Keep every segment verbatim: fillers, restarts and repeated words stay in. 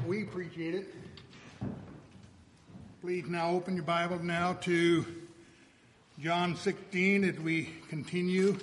We appreciate it. Please now open your Bible now to John sixteen as we continue.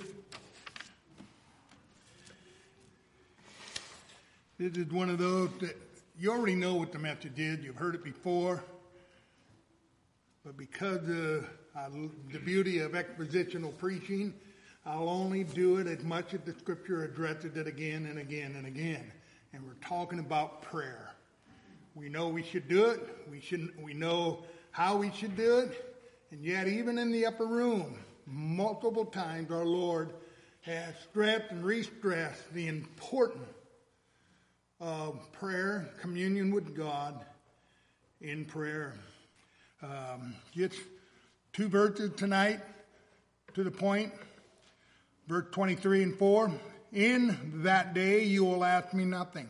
This is one of those that you already know what the message is. You've heard it before. But because of uh, the beauty of expositional preaching, I'll only do it as much as the Scripture addresses it again and again and again. And we're talking about prayer. We know we should do it. We shouldn't. We know how we should do it. And yet, even in the upper room, multiple times our Lord has stressed and re-stressed the importance of prayer, communion with God in prayer. Um, just two verses tonight to the point. Verse twenty-three and four. In that day you will ask me nothing.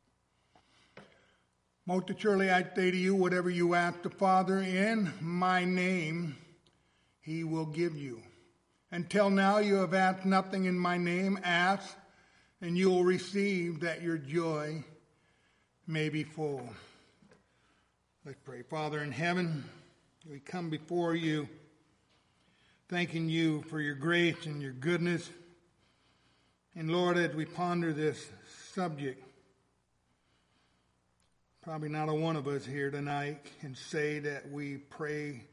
Most assuredly I say to you, whatever you ask the Father in my name, he will give you. Until now you have asked nothing in my name. Ask, and you will receive, that your joy may be full. Let's pray. Father in heaven, we come before you, thanking you for your grace and your goodness. And Lord, as we ponder this subject, probably not a one of us here tonight can say that we pray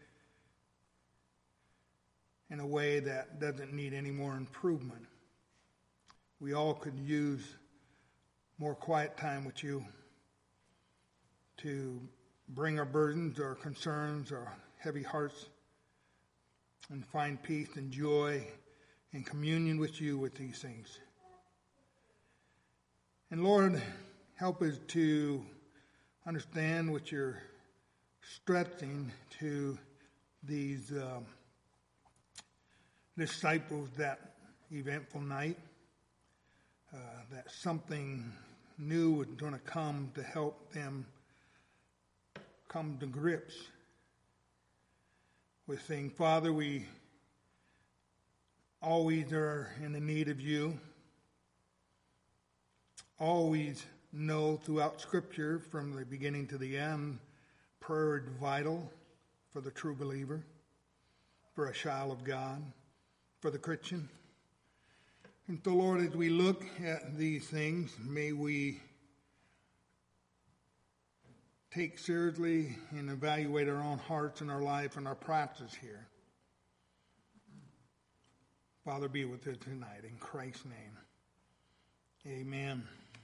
in a way that doesn't need any more improvement. We all could use more quiet time with you to bring our burdens, our concerns, our heavy hearts, and find peace and joy and communion with you with these things. And Lord, help us to understand what you're stressing to these uh, disciples that eventful night, uh, that something new was going to come to help them come to grips with things. Father, we always are in the need of you. Always know throughout Scripture, from the beginning to the end, prayer is vital for the true believer, for a child of God, for the Christian. And so, Lord, as we look at these things, may we take seriously and evaluate our own hearts and our life and our practice here. Father, be with us tonight in Christ's name. Amen.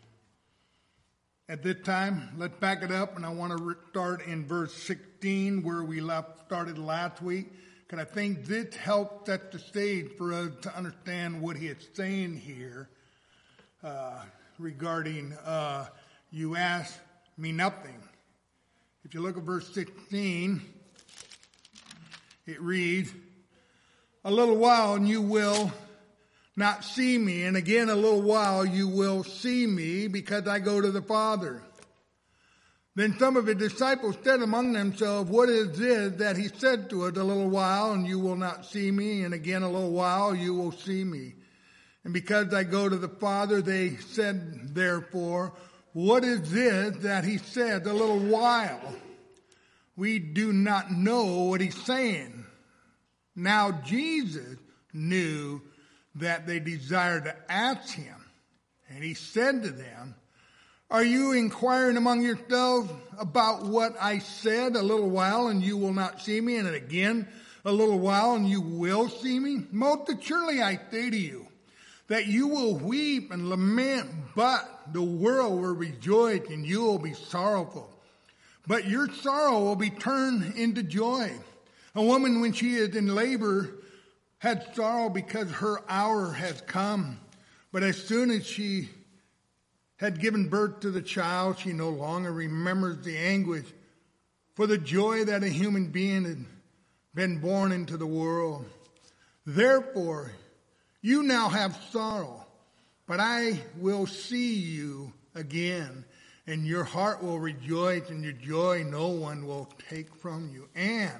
At this time, let's back it up, and I want to start in verse sixteen, where we left started last week, because I think this helps set the stage for us to understand what he is saying here uh, regarding uh, you ask me nothing. If you look at verse sixteen, it reads, a little while and you will not see me, and again a little while you will see me, because I go to the Father. Then some of his disciples said among themselves, what is this that he said to us, a little while and you will not see me, and again a little while you will see me? And because I go to the Father, they said therefore, what is this that he said, a little while? We do not know what he's saying. Now Jesus knew that they desired to ask him. And he said to them, are you inquiring among yourselves about what I said, a little while and you will not see me, and again a little while and you will see me? Most assuredly I say to you, that you will weep and lament, but the world will rejoice and you will be sorrowful. But your sorrow will be turned into joy. A woman, when she is in labor, had sorrow because her hour has come. But as soon as she had given birth to the child, she no longer remembers the anguish for the joy that a human being had been born into the world. Therefore, you now have sorrow, but I will see you again, and your heart will rejoice, and your joy no one will take from you. And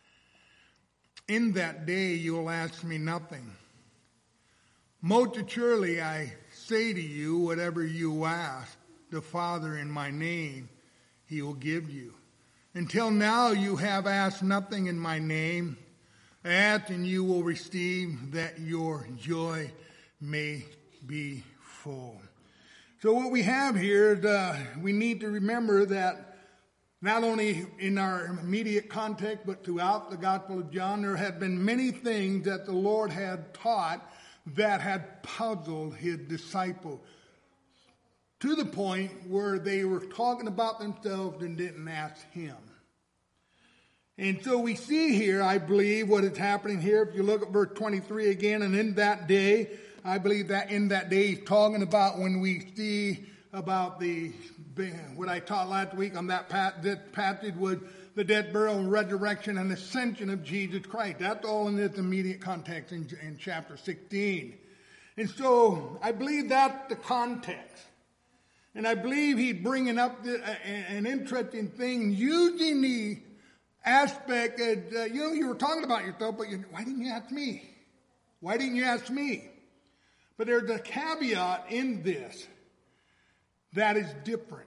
in that day you will ask me nothing. Most assuredly I say to you, whatever you ask the Father in my name, he will give you. Until now you have asked nothing in my name. Ask and you will receive, that your joy may be full. So what we have here is uh, we need to remember that not only in our immediate context, but throughout the Gospel of John, there had been many things that the Lord had taught that had puzzled his disciples, to the point where they were talking about themselves and didn't ask him. And so we see here, I believe, what is happening here. If you look at verse twenty-three again, and in that day, I believe that in that day he's talking about when we see about the, what I taught last week on that passage was the death, burial, and resurrection and ascension of Jesus Christ. That's all in this immediate context in, in chapter sixteen. And so I believe that's the context. And I believe he's bringing up the, uh, an interesting thing using the aspect of, uh, you know, you were talking about yourself, but you, why didn't you ask me? Why didn't you ask me? But there's a caveat in this that is different.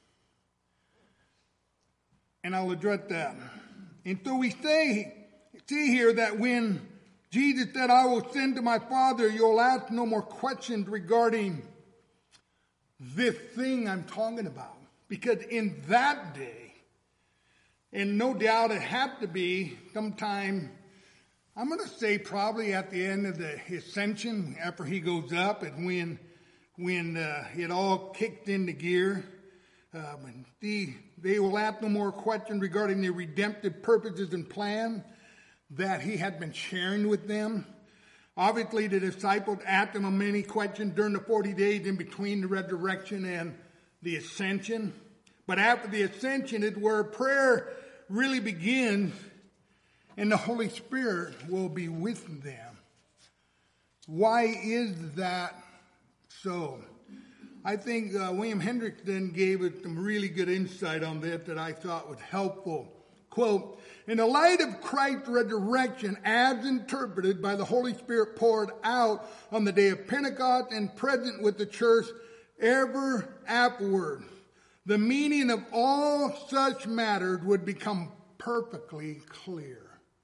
And I'll address that. And so we say, see here that when Jesus said, I will send to my Father, you'll ask no more questions regarding this thing I'm talking about. Because in that day, and no doubt it had to be sometime, I'm going to say probably at the end of the ascension, after he goes up, and when when uh, it all kicked into gear. Um, the, they will ask no more questions regarding the redemptive purposes and plan that he had been sharing with them. Obviously, the disciples asked him many questions during the forty days in between the resurrection and the ascension. But after the ascension is where prayer really begins, and the Holy Spirit will be with them. Why is that so? I think uh, William Hendrickson gave us some really good insight on this that I thought was helpful. Quote, in the light of Christ's resurrection as interpreted by the Holy Spirit poured out on the day of Pentecost and present with the church ever afterward, the meaning of all such matters would become perfectly clear.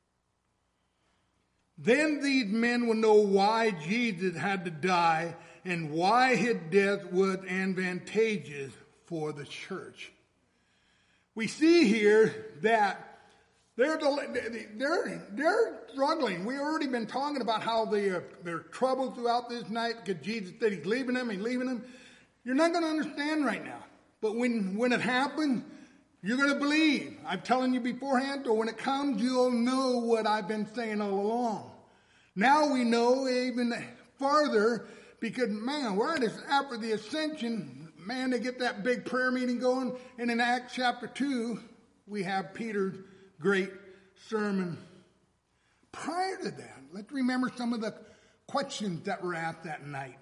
Then these men will know why Jesus had to die and why his death was advantageous for the church. We see here that they're, they're, they're struggling. We've already been talking about how they are, they're troubled throughout this night because Jesus said he's leaving them, he's leaving them. You're not going to understand right now. But when, when it happens, you're going to believe. I'm telling you beforehand, or when it comes, you'll know what I've been saying all along. Now we know even farther because, man, right after the ascension, man, they get that big prayer meeting going. And in Acts chapter two, we have Peter's great sermon. Prior to that, let's remember some of the questions that were asked that night.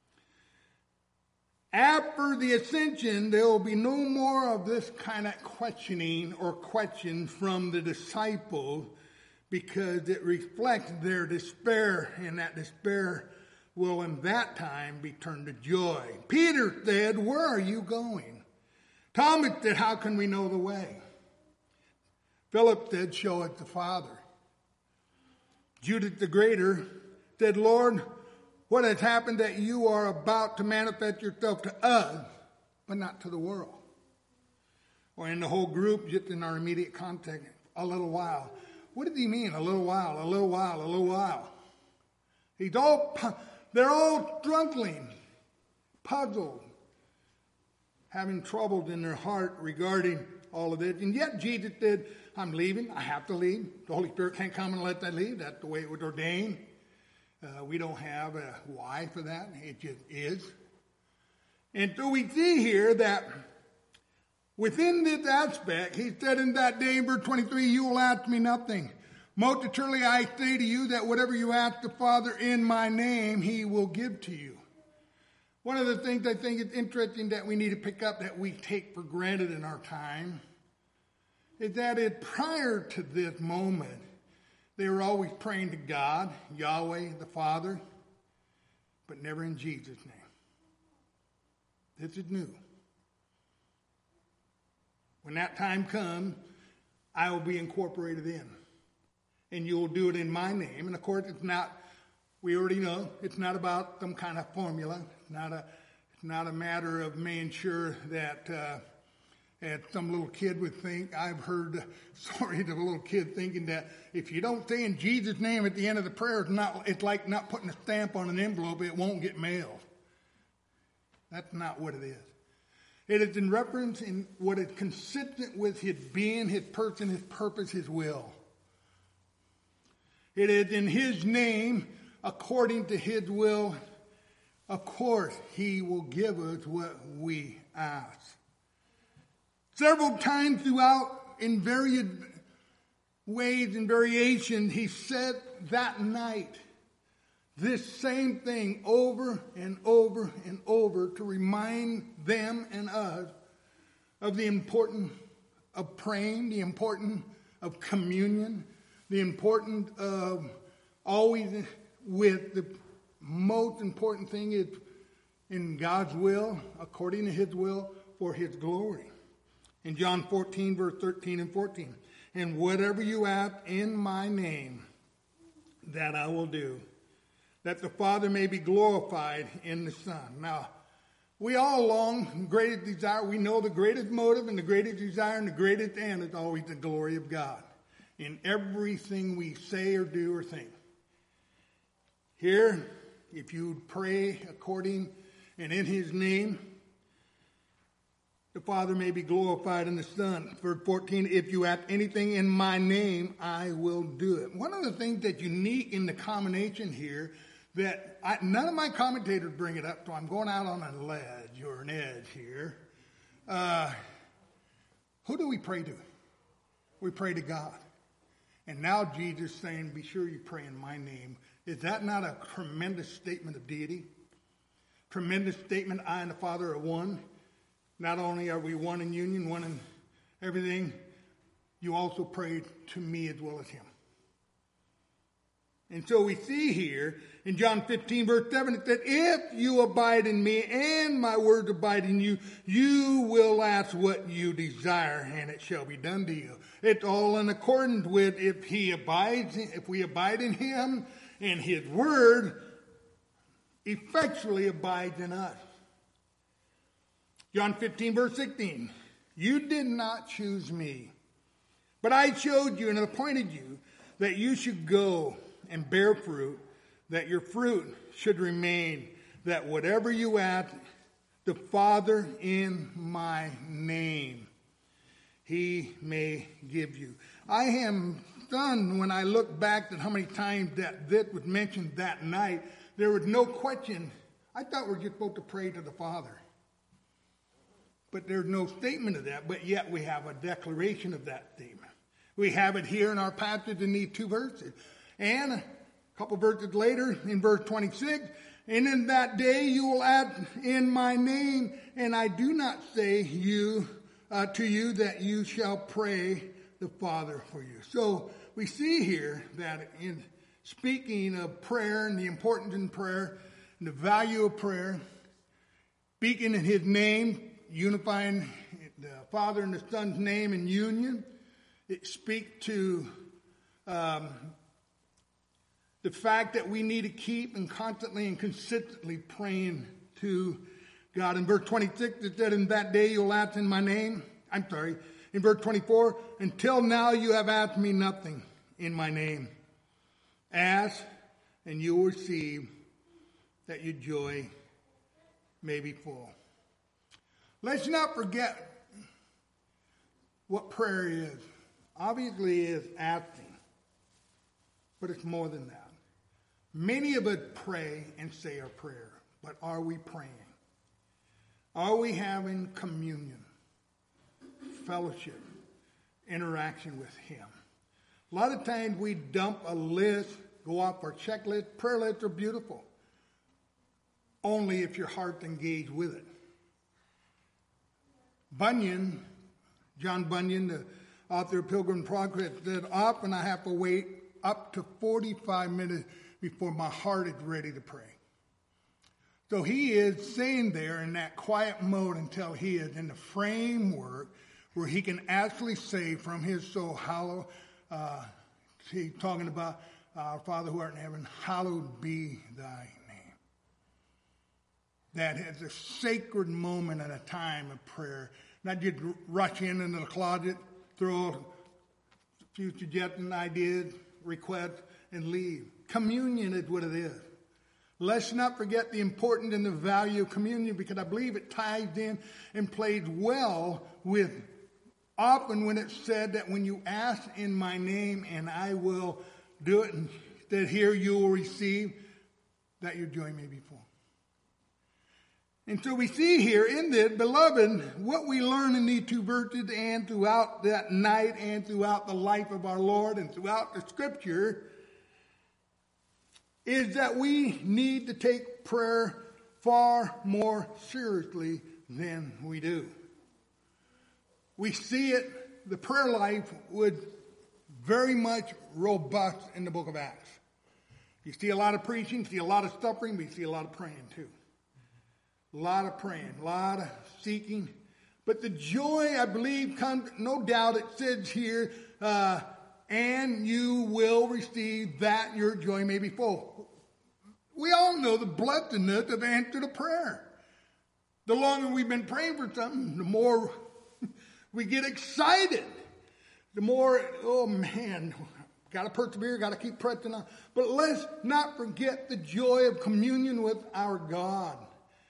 After the ascension, there will be no more of this kind of questioning or questions from the disciples because it reflects their despair, and that despair will in that time be turned to joy. Peter said, where are you going? Thomas said, how can we know the way? Philip said, show us the Father. Judas the Greater said, Lord, what has happened that you are about to manifest yourself to us, but not to the world? Or in the whole group, just in our immediate context, a little while. What does he mean, a little while, a little while, a little while? He's all, they're all struggling, puzzled, having troubles in their heart regarding all of this. And yet Jesus said, I'm leaving, I have to leave. The Holy Spirit can't come and let that leave. That's the way it was ordained. Uh, we don't have a why for that. It just is. And so we see here that within this aspect, he said in that day, in verse twenty-three, you will ask me nothing. Most truly I say to you that whatever you ask the Father in my name, he will give to you. One of the things I think is interesting that we need to pick up that we take for granted in our time is that it, prior to this moment, they were always praying to God, Yahweh, the Father, but never in Jesus' name. This is new. When that time comes, I will be incorporated in. And you will do it in my name. And of course, it's not, we already know, it's not about some kind of formula. It's not a, it's not a matter of making sure that, uh, that some little kid would think. I've heard stories of a little kid thinking that if you don't say in Jesus' name at the end of the prayer, it's, not, it's like not putting a stamp on an envelope, it won't get mailed. That's not what it is. It is in reference in what is consistent with his being, his person, his purpose, his will. It is in his name, according to his will. Of course, he will give us what we ask. Several times throughout, in various ways and variations, he said that night this same thing over and over and over to remind them and us of the importance of praying, the importance of communion, the importance of always with the most important thing is in God's will, according to his will, for his glory. In John fourteen, verse thirteen and fourteen, and whatever you ask in my name, that I will do, that the Father may be glorified in the Son. Now, we all long, greatest desire, we know the greatest motive and the greatest desire and the greatest end is always the glory of God in everything we say or do or think. Here, if you pray according and in his name, the Father may be glorified in the Son. Verse fourteen, if you ask anything in my name, I will do it. One of the things that's unique in the combination here that I, none of my commentators bring it up, so I'm going out on a ledge or an edge here. Uh, who do we pray to? We pray to God. And now Jesus saying, be sure you pray in my name. Is that not a tremendous statement of deity? Tremendous statement, I and the Father are one. Not only are we one in union, one in everything, you also pray to me as well as him. And so we see here in John fifteen, verse seven, it said, if you abide in me and my words abide in you, you will ask what you desire and it shall be done to you. It's all in accordance with if he abides, if we abide in him and his word effectually abides in us. John fifteen, verse sixteen, you did not choose me, but I chose you and appointed you that you should go and bear fruit, that your fruit should remain, that whatever you ask the Father in my name, he may give you. I am stunned when I look back at how many times that this was mentioned that night. There was no question. I thought we were just supposed to pray to the Father. But there's no statement of that, but yet we have a declaration of that statement. We have it here in our passage in these two verses. And a couple verses later, in verse twenty-six, and in that day you will ask in my name, and I do not say you uh, to you that you shall pray the Father for you. So we see here that in speaking of prayer and the importance in prayer and the value of prayer, speaking in his name, unifying the Father and the Son's name in union, it speaks to um, the fact that we need to keep and constantly and consistently praying to God. In verse twenty-six, it said, in that day you'll ask in my name. I'm sorry. In verse twenty-four, until now you have asked me nothing in my name. Ask, and you will receive, that your joy may be full. Let's not forget what prayer is. Obviously, it is asking, but it's more than that. Many of us pray and say our prayer, but are we praying? Are we having communion, fellowship, interaction with him? A lot of times we dump a list, go off our checklist. Prayer lists are beautiful, only if your heart's engaged with it. Bunyan, John Bunyan, the author of Pilgrim's Progress, said, often I have to wait up to forty-five minutes before my heart is ready to pray. So he is staying there in that quiet mode until he is in the framework where he can actually say from his soul, hallow, uh, he's talking about our Father who art in heaven, hallowed be thy name. That is a sacred moment and a time of prayer. Not just rush in into the closet, throw a few suggestions, ideas, requests, and leave. Communion is what it is. Let's not forget the importance and the value of communion, because I believe it ties in and plays well with often when it's said that when you ask in my name and I will do it, and that here you will receive, that your joy may be full. And so we see here in this, beloved, what we learn in these two verses and throughout that night and throughout the life of our Lord and throughout the scripture is that we need to take prayer far more seriously than we do. We see it, the prayer life was very much robust in the book of Acts. You see a lot of preaching, see a lot of suffering, but you see a lot of praying too. A lot of praying, a lot of seeking. But the joy, I believe, comes, no doubt it says here, uh, and you will receive that your joy may be full. We all know the blessedness of answer to prayer. The longer we've been praying for something, the more we get excited. The more, oh man, got to persevere, got to keep pressing on. But let's not forget the joy of communion with our God.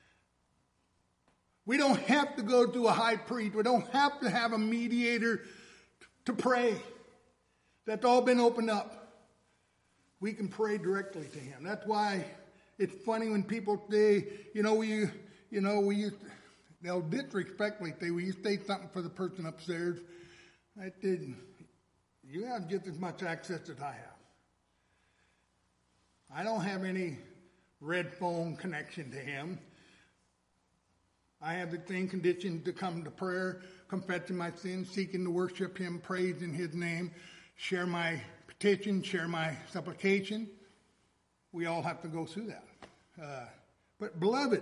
We don't have to go to a high priest. We don't have to have a mediator to pray. That's all been opened up. We can pray directly to him. That's why it's funny when people say, you know, we, you know, we used, they'll disrespectfully say, will you say something for the person upstairs? I did. You have just as much access as I have. I don't have any red phone connection to him. I have the same condition to come to prayer, confessing my sins, seeking to worship him, praise in his name, share my petition, share my supplication. We all have to go through that. Uh, but beloved,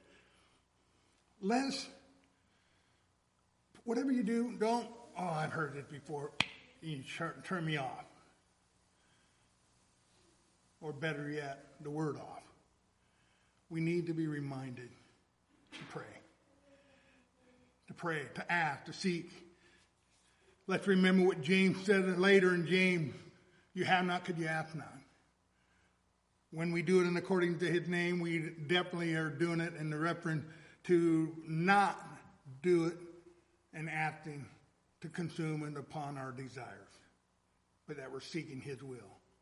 let's, whatever you do, don't, oh, I've heard this before, you turn me off. Or better yet, the word off. We need to be reminded to pray. To pray, to ask, to seek. Let's remember what James said later in James. You have not because you ask not. When we do it in according to his name, we definitely are doing it in the reference to not do it and acting to consume it upon our desires, but that we're seeking his will.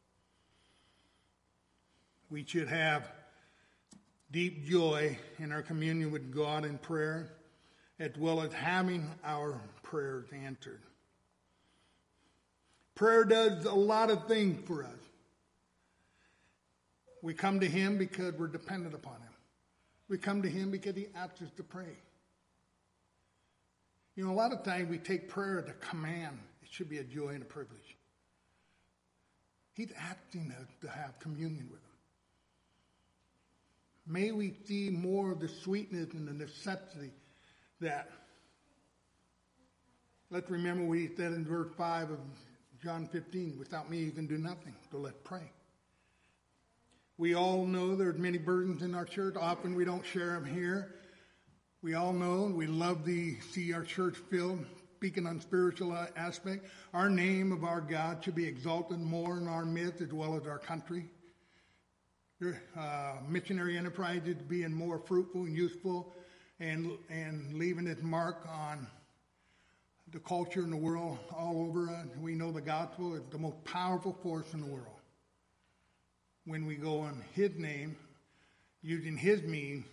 We should have deep joy in our communion with God in prayer, as well as having our prayers answered. Prayer does a lot of things for us. We come to him because we're dependent upon him. We come to him because he asks us to pray. You know, a lot of times we take prayer as a command. It should be a joy and a privilege. He's asking us to have communion with him. May we see more of the sweetness and the necessity that, let's remember what he said in verse five of John fifteen, without me you can do nothing, so let's pray. We all know there's many burdens in our church. Often we don't share them here. We all know, we love to see our church filled, speaking on spiritual aspect. Our name of our God should be exalted more in our midst as well as our country. Uh, missionary enterprises being more fruitful and useful, and and leaving its mark on the culture in the world all over us. We know the gospel is the most powerful force in the world. When we go in his name, using his means,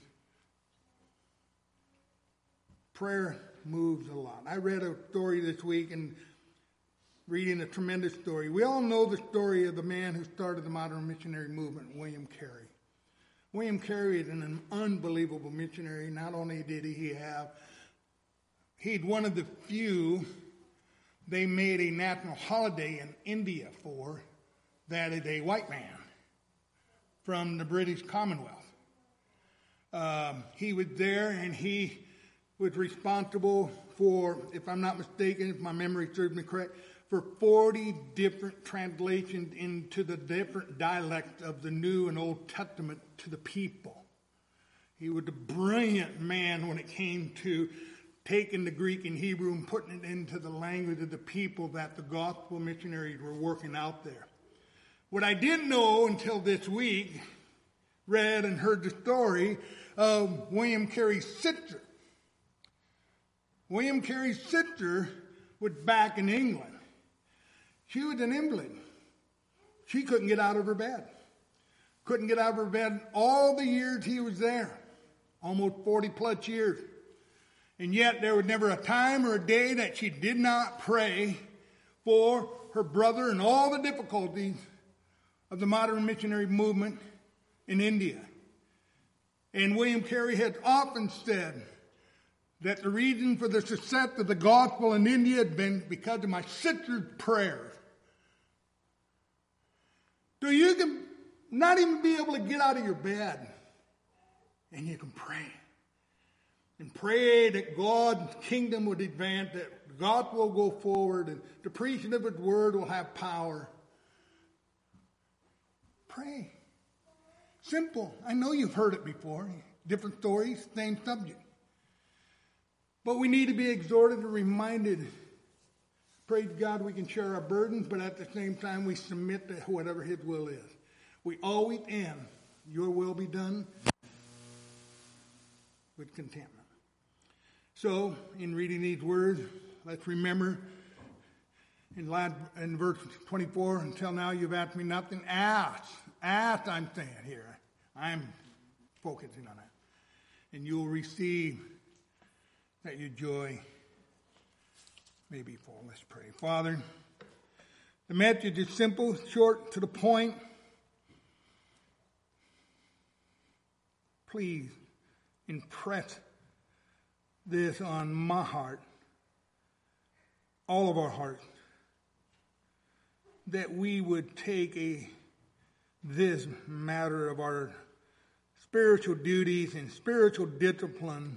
prayer moves a lot. I read a story this week and reading a tremendous story. We all know the story of the man who started the modern missionary movement, William Carey. William Carey is an unbelievable missionary. Not only did he have, he's one of the few they made a national holiday in India for, that is a white man from the British Commonwealth. Um, he was there and he was responsible for, if I'm not mistaken, if my memory serves me correct, for forty different translations into the different dialects of the New and Old Testament to the people. He was a brilliant man when it came to taking the Greek and Hebrew and putting it into the language of the people that the gospel missionaries were working out there. What I didn't know until this week, read and heard the story of William Carey's sister. William Carey's sister was back in England. She was an invalid. She couldn't get out of her bed. Couldn't get out of her bed all the years he was there. Almost forty plus years. And yet there was never a time or a day that she did not pray for her brother and all the difficulties of the modern missionary movement in India. And William Carey has often said that the reason for the success of the gospel in India had been because of my sister's prayers. So you can not even be able to get out of your bed, and you can pray. And pray that God's kingdom would advance, that God will go forward, and the preaching of His word will have power. Pray. Simple. I know you've heard it before. Different stories, same subject. But we need to be exhorted and reminded. Praise God, we can share our burdens, but at the same time we submit to whatever His will is. We always end, your will be done, with contentment. So, in reading these words, let's remember in, in verse twenty-four, until now you've asked me nothing. Ask. Ask, I'm saying here. I'm focusing on that. And you'll receive that your joy may be full. Let's pray. Father, the message is simple, short, to the point. Please impress this on my heart, all of our hearts, that we would take a this matter of our spiritual duties and spiritual discipline,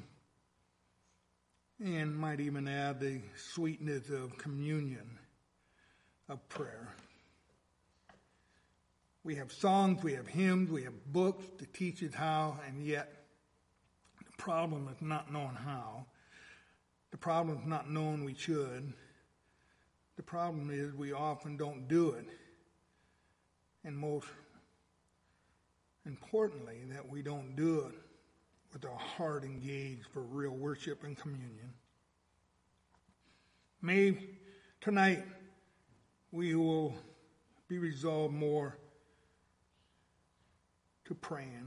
and might even add the sweetness of communion, of prayer. We have songs, we have hymns, we have books to teach us how, and yet the problem is not knowing how. The problem is not knowing we should. The problem is we often don't do it. And most importantly, that we don't do it with our heart engaged for real worship and communion. May tonight we will be resolved more to praying,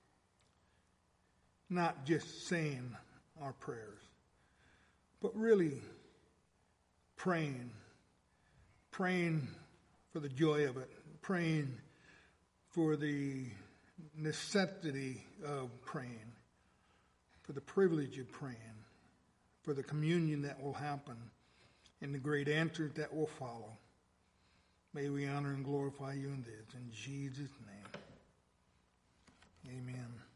not just saying our prayers, but really praying, praying for the joy of it, praying for the necessity of praying, for the privilege of praying, for the communion that will happen, and the great answers that will follow. May we honor and glorify you in this. In Jesus' name, amen.